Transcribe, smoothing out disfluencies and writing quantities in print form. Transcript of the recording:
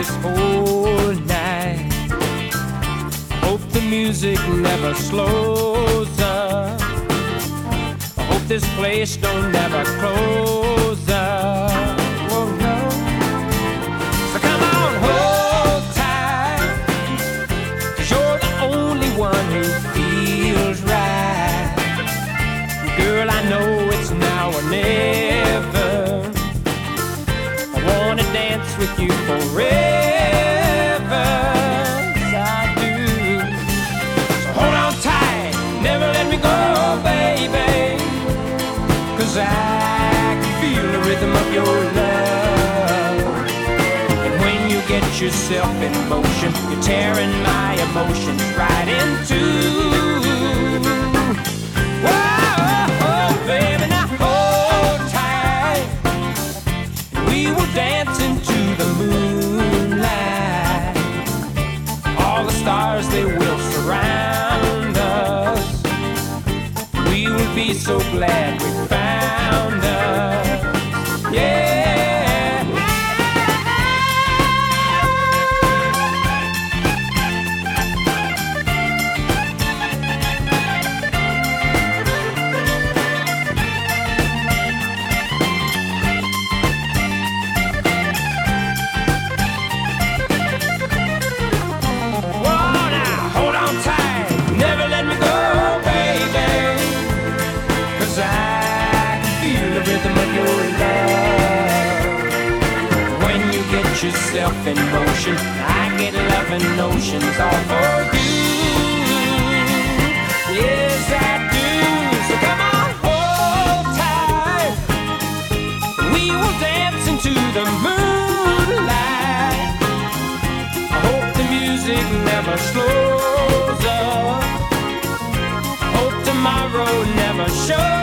this whole night. Hope the music never slows up. I hope this place don't ever close up. Whoa, no. So come on, hold tight, 'cause you're the only one who feels right. Girl, I know it's now or never. I wanna dance with you forever, yes, I do. So hold on tight, never let me go, baby, 'cause I can feel the rhythm of your love. And when you get yourself in motion, you're tearing my emotions right in two. Whoa, baby, now hold tight. We will dance into the moonlight. All the stars, they will surround us. We will be so glad we found us. Yeah. Yourself in motion, I get love and notions all for you. Yes, I do. So come on, hold tight. We will dance into the moonlight. I hope the music never slows up. Hope tomorrow never shows.